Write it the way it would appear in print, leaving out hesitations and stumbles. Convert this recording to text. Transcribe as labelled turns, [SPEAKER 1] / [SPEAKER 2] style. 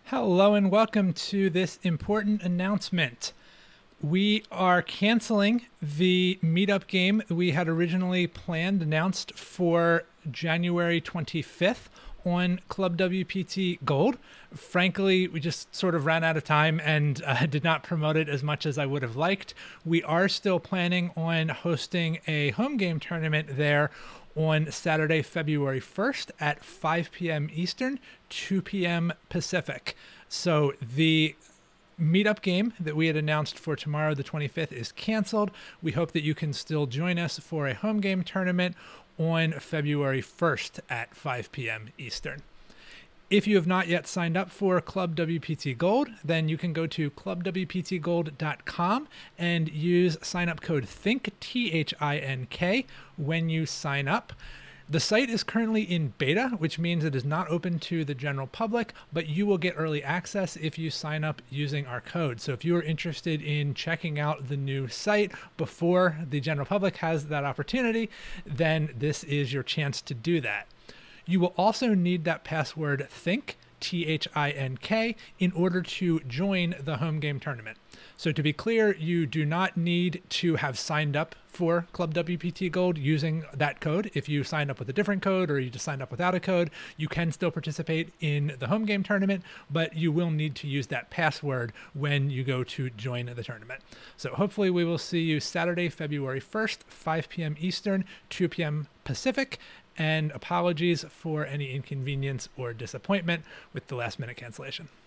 [SPEAKER 1] Hello and welcome to this important announcement. We are canceling the meetup game we had originally planned, announced for January 25th on Club WPT Gold. Frankly, we just sort of ran out of time and did not promote it as much as I would have liked. We are still planning on hosting a home game tournament there on Saturday, February 1st at 5 p.m. Eastern, 2 p.m. Pacific. So the meetup game that we had announced for tomorrow, the 25th, is canceled. We hope that you can still join us for a home game tournament on February 1st at 5 p.m. Eastern. If you have not yet signed up for Club WPT Gold, then you can go to clubwptgold.com and use sign-up code THINK, T-H-I-N-K, when you sign up. The site is currently in beta, which means it is not open to the general public, but you will get early access if you sign up using our code. So if you are interested in checking out the new site before the general public has that opportunity, then this is your chance to do that. You will also need that password THINK, T-H-I-N-K, in order to join the home game tournament. So to be clear, you do not need to have signed up for Club WPT Gold using that code. If you signed up with a different code or you just signed up without a code, you can still participate in the home game tournament, but you will need to use that password when you go to join the tournament. So hopefully we will see you Saturday, February 1st, 5 p.m. Eastern, 2 p.m. Pacific. And apologies for any inconvenience or disappointment with the last minute cancellation.